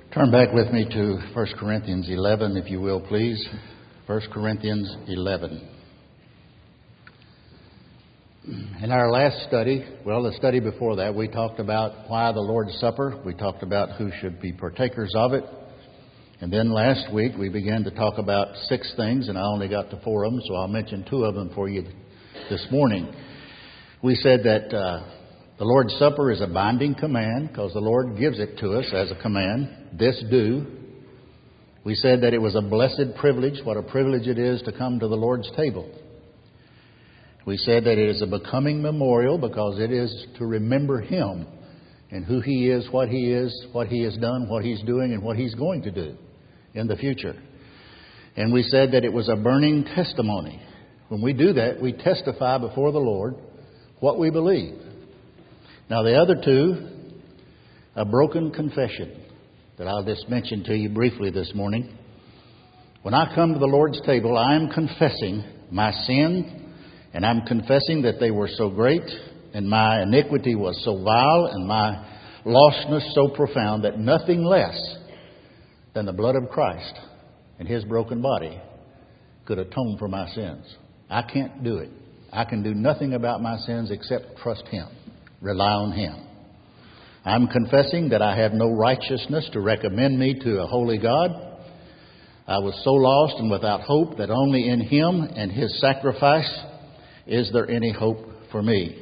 Turn back with me to 1 Corinthians 11, if you will, please. 1 Corinthians 11. In our last study, the study before that, we talked about why the Lord's Supper. We talked about who should be partakers of it. And then last week, we began to talk about 6 things, and I only got to 4 of them, so I'll mention 2 of them for you this morning. We said that the Lord's Supper is a binding command because the Lord gives it to us as a command. This do. We said that it was a blessed privilege. What a privilege it is to come to the Lord's table. We said that it is a becoming memorial because it is to remember Him and who He is, what He has done, what He's doing, and what He's going to do in the future. And we said that it was a burning testimony. When we do that, we testify before the Lord what we believe. Now the other 2, a broken confession that I'll just mention to you briefly this morning. When I come to the Lord's table, I am confessing my sin, and I'm confessing that they were so great, and my iniquity was so vile, and my lostness so profound that nothing less than the blood of Christ and His broken body could atone for my sins. I can't do it. I can do nothing about my sins except trust Him, rely on Him. I'm confessing that I have no righteousness to recommend me to a holy God. I was so lost and without hope that only in Him and His sacrifice is there any hope for me.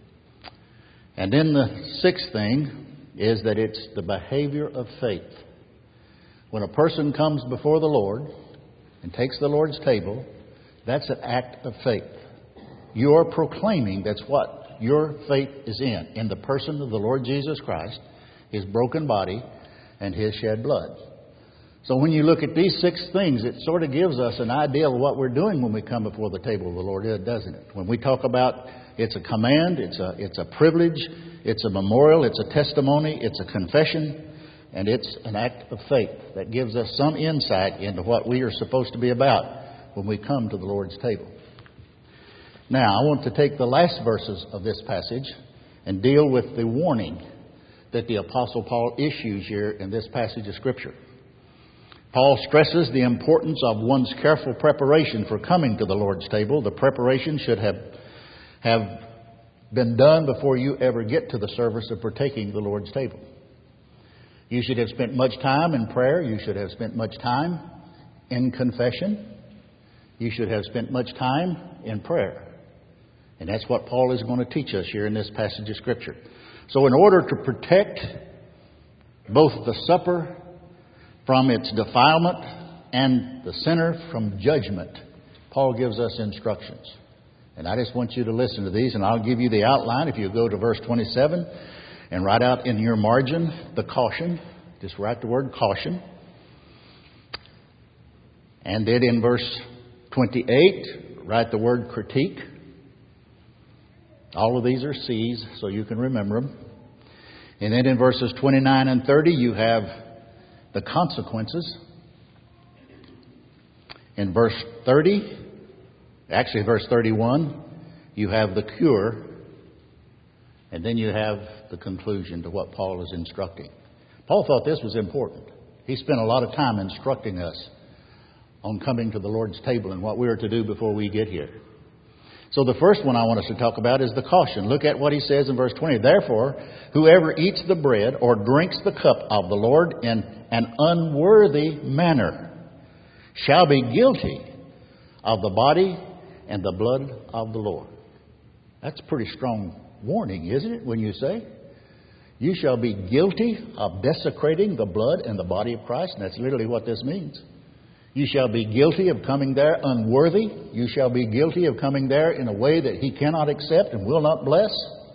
And then the 6th thing is that it's the behavior of faith. When a person comes before the Lord and takes the Lord's table, that's an act of faith. You're proclaiming that's what your faith is in the person of the Lord Jesus Christ, His broken body, and His shed blood. So when you look at these 6 things, it sort of gives us an idea of what we're doing when we come before the table of the Lord, doesn't it? When we talk about it's a command, it's a privilege, it's a memorial, it's a testimony, it's a confession, and it's an act of faith that gives us some insight into what we are supposed to be about when we come to the Lord's table. Now, I want to take the last verses of this passage and deal with the warning that the Apostle Paul issues here in this passage of Scripture. Paul stresses the importance of one's careful preparation for coming to the Lord's table. The preparation should have been done before you ever get to the service of partaking of the Lord's table. You should have spent much time in prayer. You should have spent much time in confession. You should have spent much time in prayer. And that's what Paul is going to teach us here in this passage of Scripture. So in order to protect both the supper from its defilement and the sinner from judgment, Paul gives us instructions. And I just want you to listen to these, and I'll give you the outline. If you go to verse 27 and write out in your margin the caution, just write the word caution. And then in verse 28, write the word critique. All of these are C's, so you can remember them. And then in verses 29 and 30, you have the consequences. In verse 31, you have the cure. And then you have the conclusion to what Paul is instructing. Paul thought this was important. He spent a lot of time instructing us on coming to the Lord's table and what we are to do before we get here. So the first one I want us to talk about is the caution. Look at what he says in verse 20. Therefore, whoever eats the bread or drinks the cup of the Lord in an unworthy manner shall be guilty of the body and the blood of the Lord. That's a pretty strong warning, isn't it, when you say, you shall be guilty of desecrating the blood and the body of Christ. And that's literally what this means. You shall be guilty of coming there unworthy. You shall be guilty of coming there in a way that He cannot accept and will not bless.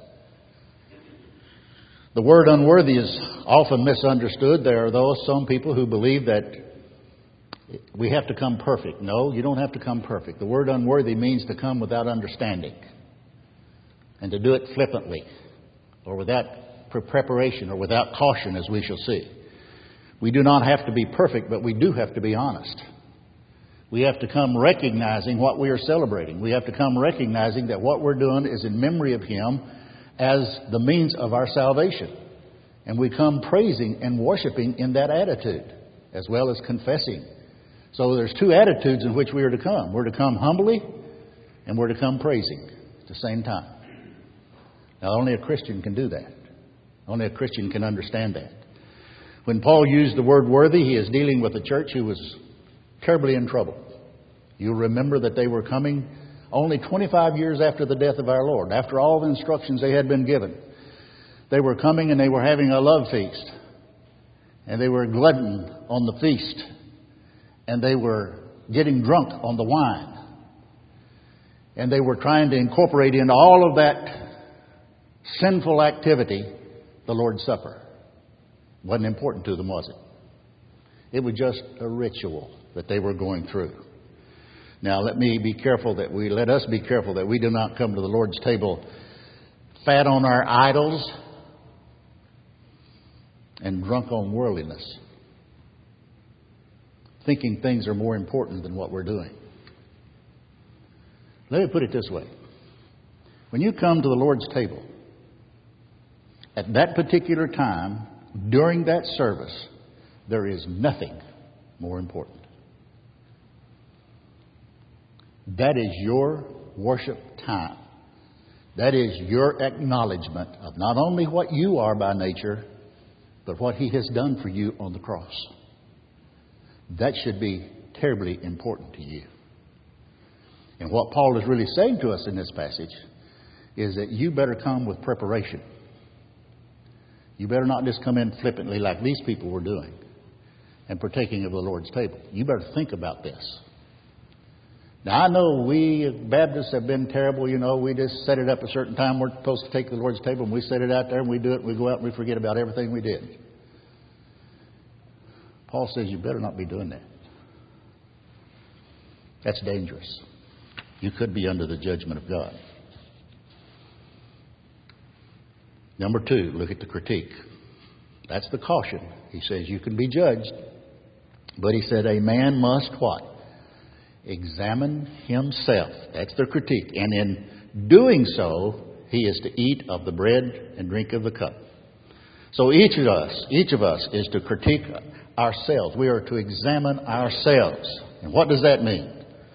The word unworthy is often misunderstood. There are some people who believe that we have to come perfect. No, you don't have to come perfect. The word unworthy means to come without understanding and to do it flippantly or without preparation or without caution, as we shall see. We do not have to be perfect, but we do have to be honest. We have to come recognizing what we are celebrating. We have to come recognizing that what we're doing is in memory of Him as the means of our salvation. And we come praising and worshiping in that attitude, as well as confessing. So there's two attitudes in which we are to come. We're to come humbly, and we're to come praising at the same time. Now, only a Christian can do that. Only a Christian can understand that. When Paul used the word worthy, he is dealing with a church who was terribly in trouble. You'll remember that they were coming only 25 years after the death of our Lord, after all the instructions they had been given. They were coming and they were having a love feast. And they were glutton on the feast. And they were getting drunk on the wine. And they were trying to incorporate into all of that sinful activity the Lord's Supper. Wasn't important to them, was it? It was just a ritual that they were going through. Now let us be careful that we do not come to the Lord's table fat on our idols and drunk on worldliness, thinking things are more important than what we're doing. Let me put it this way. When you come to the Lord's table, at that particular time, during that service, there is nothing more important. That is your worship time. That is your acknowledgement of not only what you are by nature, but what He has done for you on the cross. That should be terribly important to you. And what Paul is really saying to us in this passage is that you better come with preparation. You better not just come in flippantly like these people were doing and partaking of the Lord's table. You better think about this. Now, I know we Baptists have been terrible. You know, we just set it up a certain time. We're supposed to take the Lord's table, and we set it out there, and we do it, and we go out, and we forget about everything we did. Paul says you better not be doing that. That's dangerous. You could be under the judgment of God. Number 2, look at the critique. That's the caution. He says you can be judged, but he said a man must what? Examine himself. That's the critique. And in doing so, he is to eat of the bread and drink of the cup. So each of us is to critique ourselves. We are to examine ourselves. And what does that mean?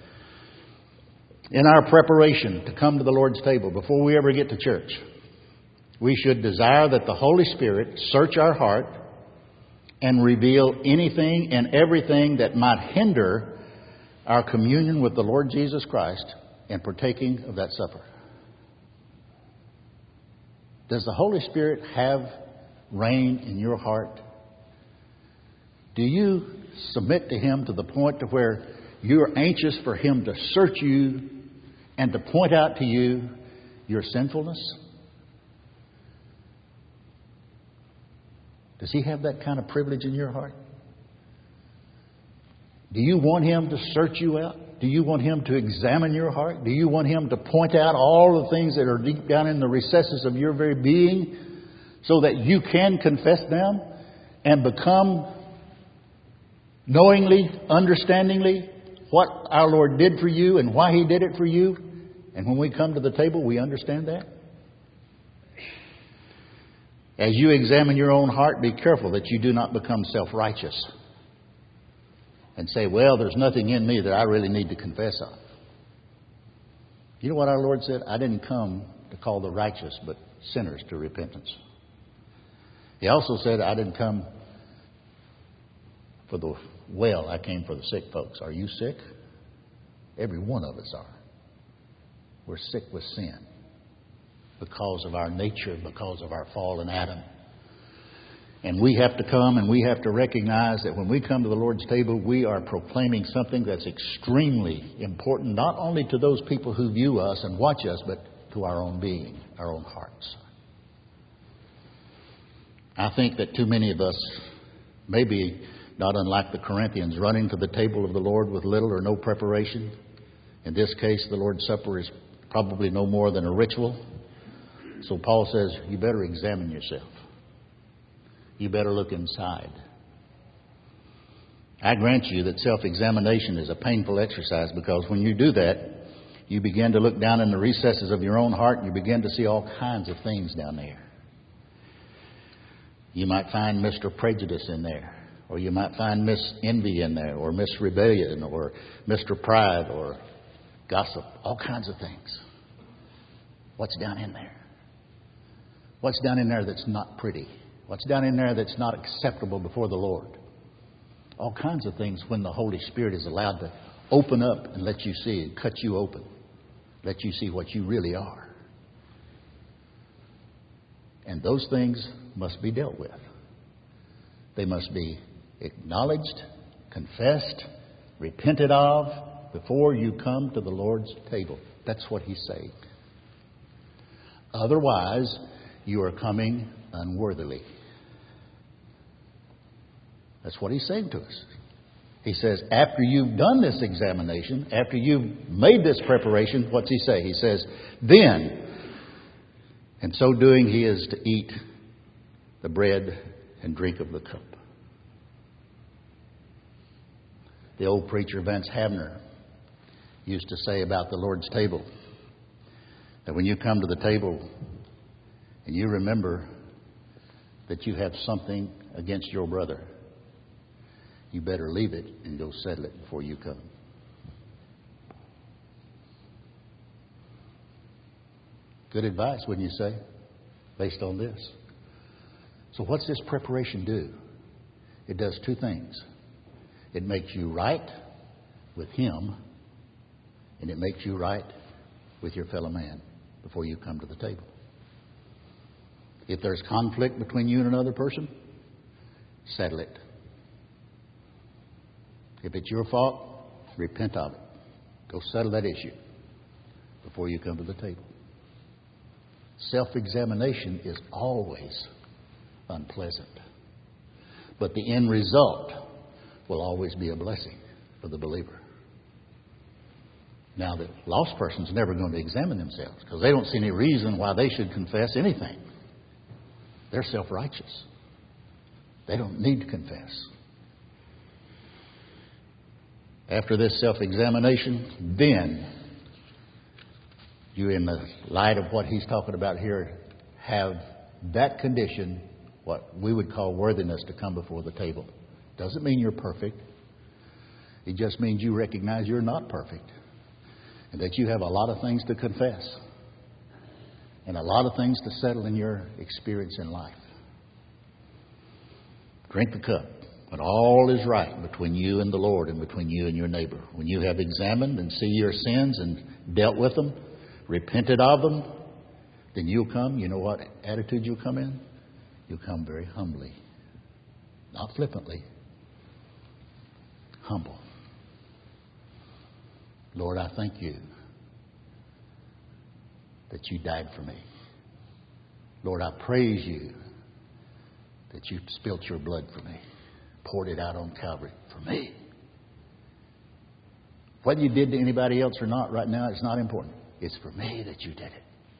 In our preparation to come to the Lord's table, before we ever get to church, we should desire that the Holy Spirit search our heart and reveal anything and everything that might hinder our communion with the Lord Jesus Christ and partaking of that supper. Does the Holy Spirit have reign in your heart? Do you submit to Him to the point to where you're anxious for Him to search you and to point out to you your sinfulness? Does He have that kind of privilege in your heart? Do you want Him to search you out? Do you want Him to examine your heart? Do you want Him to point out all the things that are deep down in the recesses of your very being so that you can confess them and become knowingly, understandingly what our Lord did for you and why He did it for you? And when we come to the table, we understand that? As you examine your own heart, be careful that you do not become self-righteous and say, well, there's nothing in me that I really need to confess of. You know what our Lord said? I didn't come to call the righteous, but sinners to repentance. He also said, I didn't come for the well, I came for the sick folks. Are you sick? Every one of us are. We're sick with sin because of our nature, because of our fall in Adam. And we have to come and we have to recognize that when we come to the Lord's table, we are proclaiming something that's extremely important, not only to those people who view us and watch us, but to our own being, our own hearts. I think that too many of us, maybe not unlike the Corinthians, running to the table of the Lord with little or no preparation. In this case, the Lord's Supper is probably no more than a ritual. So Paul says, you better examine yourself. You better look inside. I grant you that self-examination is a painful exercise, because when you do that, you begin to look down in the recesses of your own heart and you begin to see all kinds of things down there. You might find Mr. Prejudice in there, or you might find Miss Envy in there, or Miss Rebellion, or Mr. Pride, or gossip, all kinds of things. What's down in there? What's down in there that's not pretty? What's down in there that's not acceptable before the Lord? All kinds of things when the Holy Spirit is allowed to open up and let you see and cut you open. Let you see what you really are. And those things must be dealt with. They must be acknowledged, confessed, repented of before you come to the Lord's table. That's what He's saying. Otherwise, you are coming unworthily. That's what He's saying to us. He says, after you've done this examination, after you've made this preparation, what's He say? He says, then, in so doing, He is to eat the bread and drink of the cup. The old preacher Vance Havner used to say about the Lord's table that when you come to the table and you remember that you have something against your brother, you better leave it and go settle it before you come. Good advice, wouldn't you say, based on this? So what's this preparation do? It does two things. It makes you right with Him, and it makes you right with your fellow man before you come to the table. If there's conflict between you and another person, settle it. If it's your fault, repent of it. Go settle that issue before you come to the table. Self-examination is always unpleasant. But the end result will always be a blessing for the believer. Now, the lost person's never going to examine themselves because they don't see any reason why they should confess anything. They're self-righteous. They don't need to confess. After this self-examination, then you, in the light of what he's talking about here, have that condition, what we would call worthiness, to come before the table. Doesn't mean you're perfect. It just means you recognize you're not perfect and that you have a lot of things to confess and a lot of things to settle in your experience in life. Drink the cup. But all is right between you and the Lord and between you and your neighbor. When you have examined and see your sins and dealt with them, repented of them, then you'll come. You know what attitude you'll come in? You'll come very humbly. Not flippantly. Humble. Lord, I thank you that you died for me. Lord, I praise you that you spilt your blood for me. Poured it out on Calvary for me. Whether you did to anybody else or not right now, it's not important. It's for me that you did it.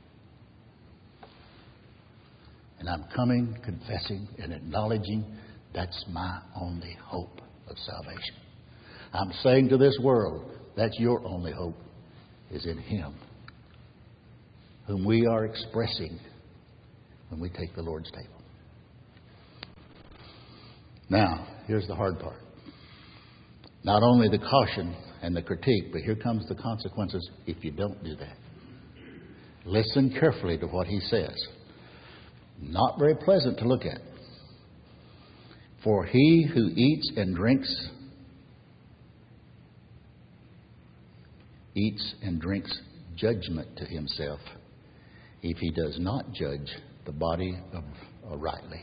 And I'm coming, confessing, and acknowledging that's my only hope of salvation. I'm saying to this world, that's your only hope, is in Him, whom we are expressing when we take the Lord's table. Now, here's the hard part. Not only the caution and the critique, but here comes the consequences if you don't do that. Listen carefully to what he says. Not very pleasant to look at. For he who eats and drinks judgment to himself if he does not judge the body rightly.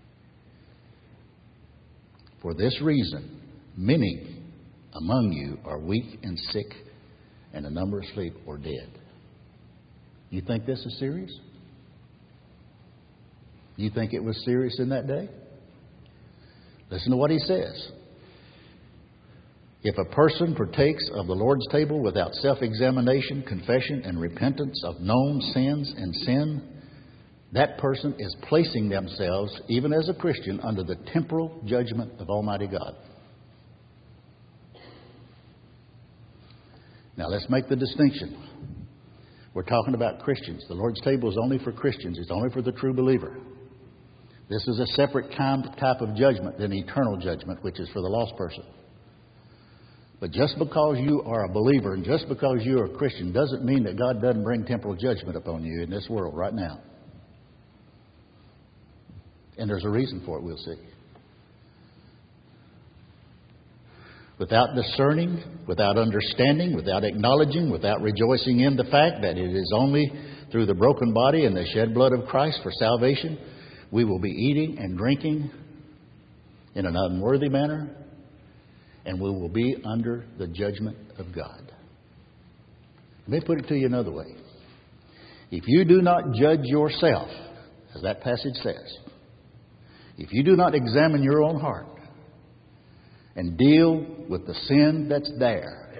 For this reason, many among you are weak and sick, and a number asleep or dead. You think this is serious? You think it was serious in that day? Listen to what he says. If a person partakes of the Lord's table without self-examination, confession, and repentance of known sins and sin, that person is placing themselves, even as a Christian, under the temporal judgment of Almighty God. Now let's make the distinction. We're talking about Christians. The Lord's table is only for Christians. It's only for the true believer. This is a separate type of judgment than eternal judgment, which is for the lost person. But just because you are a believer and just because you are a Christian doesn't mean that God doesn't bring temporal judgment upon you in this world right now. And there's a reason for it, we'll see. Without discerning, without understanding, without acknowledging, without rejoicing in the fact that it is only through the broken body and the shed blood of Christ for salvation, we will be eating and drinking in an unworthy manner, and we will be under the judgment of God. Let me put it to you another way. If you do not judge yourself, as that passage says, if you do not examine your own heart and deal with the sin that's there,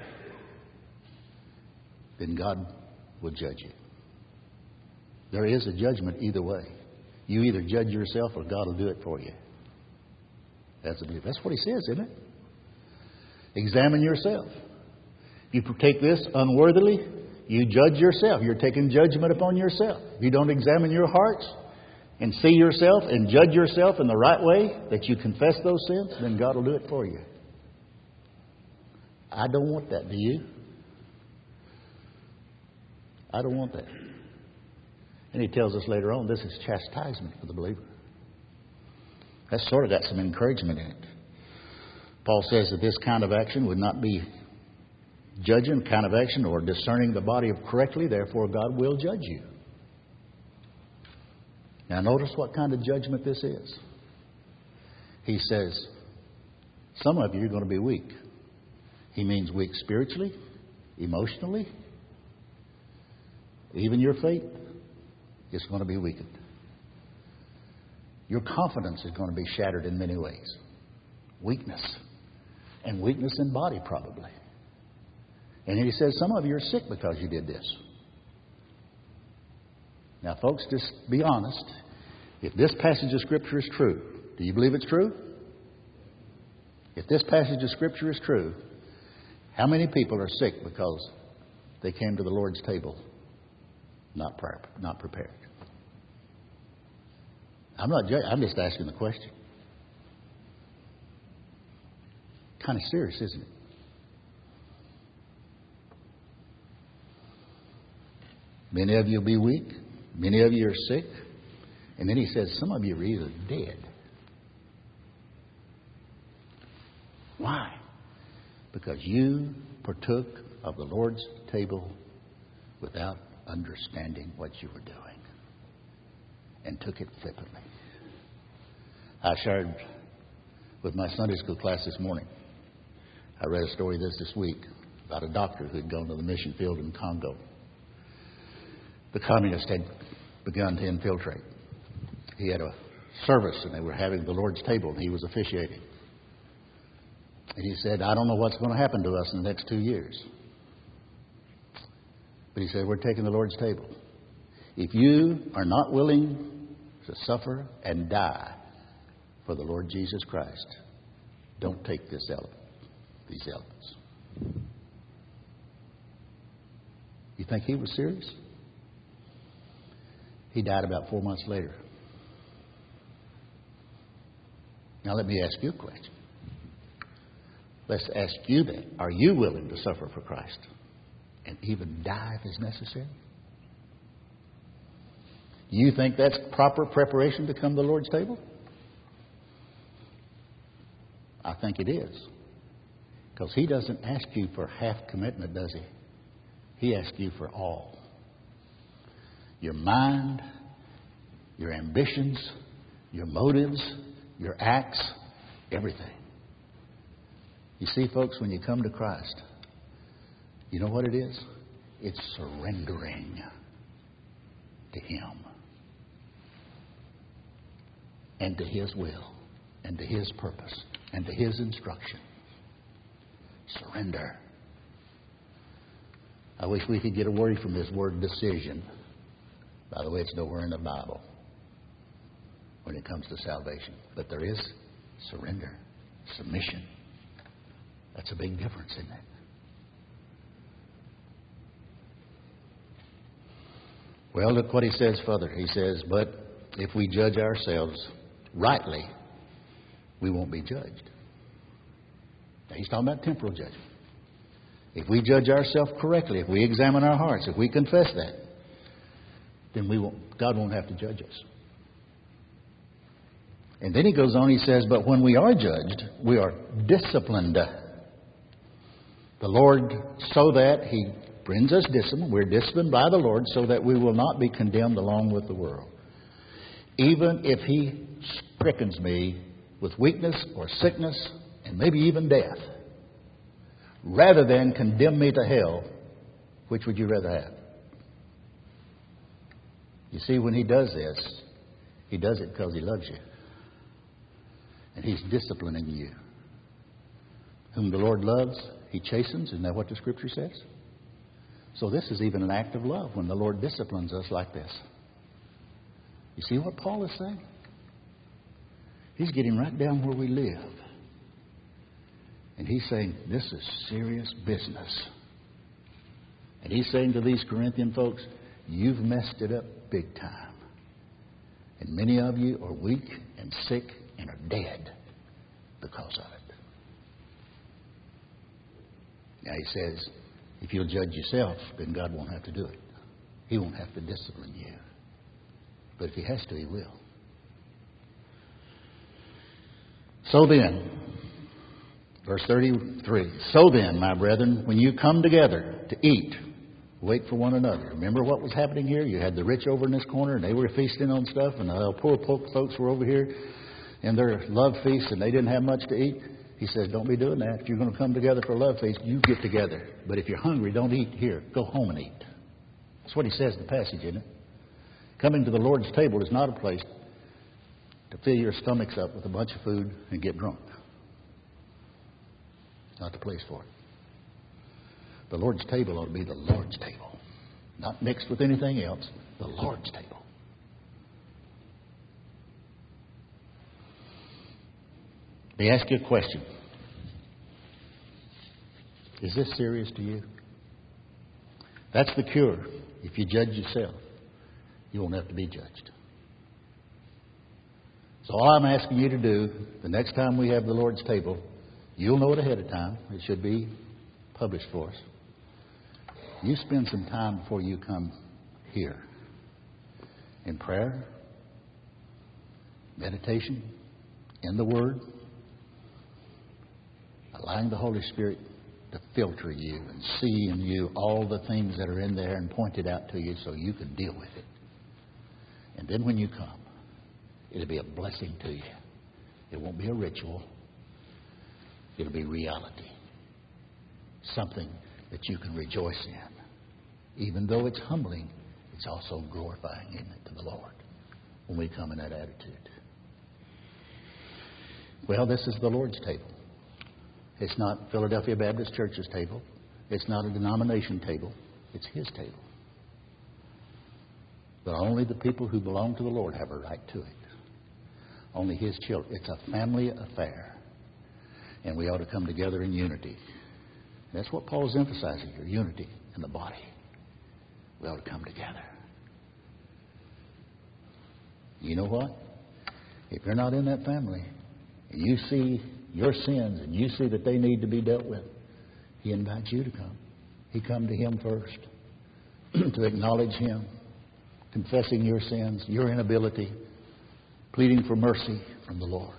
then God will judge you. There is a judgment either way. You either judge yourself or God will do it for you. That's what he says, isn't it? Examine yourself. You take this unworthily, you judge yourself. You're taking judgment upon yourself. If you don't examine your hearts and see yourself and judge yourself in the right way, that you confess those sins, then God will do it for you. I don't want that, do you? I don't want that. And he tells us later on, this is chastisement for the believer. That's sort of got some encouragement in it. Paul says that this kind of action would not be judging kind of action or discerning the body correctly, therefore God will judge you. Now notice what kind of judgment this is. He says, some of you are going to be weak. He means weak spiritually, emotionally, even your faith is going to be weakened. Your confidence is going to be shattered in many ways. Weakness. And weakness in body, probably. And he says, some of you are sick because you did this. Now, folks, just be honest. If this passage of Scripture is true, do you believe it's true? If this passage of Scripture is true, how many people are sick because they came to the Lord's table not prepared? I'm just asking the question. Kind of serious, isn't it? Many of you will be weak. Many of you are sick. And then he says, some of you are either dead. Why? Because you partook of the Lord's table without understanding what you were doing and took it flippantly. I shared with my Sunday school class this morning. I read a story this week about a doctor who had gone to the mission field in Congo. The communists had begun to infiltrate. He had a service and they were having the Lord's table and he was officiating. And he said, I don't know what's going to happen to us in the next 2 years. But he said, we're taking the Lord's table. If you are not willing to suffer and die for the Lord Jesus Christ, don't take these elements. You think he was serious? He died about 4 months later. Now let me ask you a question. Let's ask you that. Are you willing to suffer for Christ and even die if it's necessary? You think that's proper preparation to come to the Lord's table? I think it is. Because he doesn't ask you for half commitment, does he? He asks you for all. Your mind, your ambitions, your motives, your acts, everything. You see, folks, when you come to Christ, you know what it is? It's surrendering to Him and to His will and to His purpose and to His instruction. Surrender. I wish we could get away from this word decision. By the way, it's nowhere in the Bible when it comes to salvation. But there is surrender, submission. That's a big difference, isn't it? Well, look what he says further. He says, but if we judge ourselves, rightly, we won't be judged. Now, he's talking about temporal judgment. If we judge ourselves correctly, if we examine our hearts, if we confess that, then God won't have to judge us. And then he goes on, he says, but when we are judged, we are disciplined. The Lord, so that He brings us discipline. We're disciplined by the Lord so that we will not be condemned along with the world. Even if He strickens me with weakness or sickness and maybe even death, rather than condemn me to hell, which would you rather have? You see, when He does this, He does it because He loves you. And He's disciplining you. Whom the Lord loves, He chastens. Isn't that what the Scripture says? So this is even an act of love when the Lord disciplines us like this. You see what Paul is saying? He's getting right down where we live. And he's saying, this is serious business. And he's saying to these Corinthian folks, you've messed it up big time. And many of you are weak and sick and are dead because of it. Now he says, if you'll judge yourself, then God won't have to do it. He won't have to discipline you. But if He has to, He will. So then, verse 33, so then, my brethren, when you come together to eat, wait for one another. Remember what was happening here? You had the rich over in this corner, and they were feasting on stuff, and the poor folks were over here in their love feast, and they didn't have much to eat. He says, don't be doing that. If you're going to come together for a love feast, you get together. But if you're hungry, don't eat here. Go home and eat. That's what he says in the passage, isn't it? Coming to the Lord's table is not a place to fill your stomachs up with a bunch of food and get drunk. It's not the place for it. The Lord's table ought to be the Lord's table. Not mixed with anything else. The Lord's table. Let me ask you a question. Is this serious to you? That's the cure. If you judge yourself, you won't have to be judged. So all I'm asking you to do, the next time we have the Lord's table, you'll know it ahead of time. It should be published for us. You spend some time before you come here in prayer, meditation, in the Word, allowing the Holy Spirit to filter you and see in you all the things that are in there and point it out to you so you can deal with it. And then when you come, it'll be a blessing to you. It won't be a ritual. It'll be reality. Something that you can rejoice in. Even though it's humbling, it's also glorifying, isn't it, to the Lord when we come in that attitude. Well, this is the Lord's table. It's not Philadelphia Baptist Church's table. It's not a denomination table. It's His table. But only the people who belong to the Lord have a right to it. Only His children. It's a family affair. And we ought to come together in unity. That's what Paul is emphasizing here, unity in the body. We ought to come together. You know what? If you're not in that family, and you see your sins and you see that they need to be dealt with, He invites you to come. He come to Him first to acknowledge Him, confessing your sins, your inability, pleading for mercy from the Lord.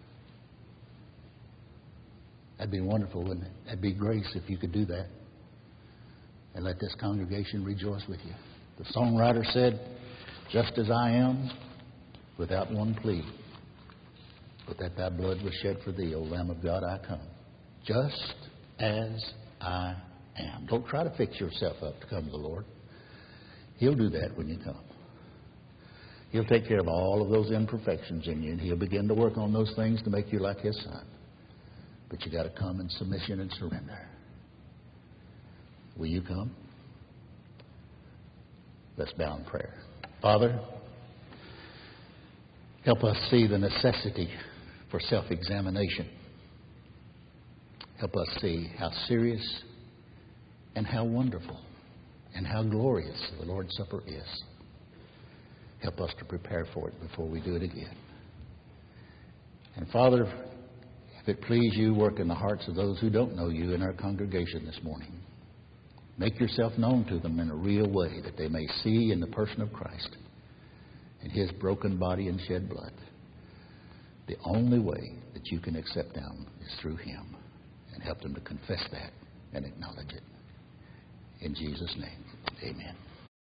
That'd be wonderful, wouldn't it? That'd be grace if you could do that. And let this congregation rejoice with you. The songwriter said, just as I am, without one plea, but that thy blood was shed for thee, O Lamb of God, I come. Just as I am. Don't try to fix yourself up to come to the Lord. He'll do that when you come. He'll take care of all of those imperfections in you, and He'll begin to work on those things to make you like His Son. But you got to come in submission and surrender. Will you come? Let's bow in prayer. Father, help us see the necessity for self-examination. Help us see how serious and how wonderful and how glorious the Lord's Supper is. Help us to prepare for it before we do it again. And Father, if it please you, work in the hearts of those who don't know you in our congregation this morning. Make yourself known to them in a real way, that they may see in the person of Christ and his broken body and shed blood. The only way that you can accept them is through him, and help them to confess that and acknowledge it. In Jesus' name, amen.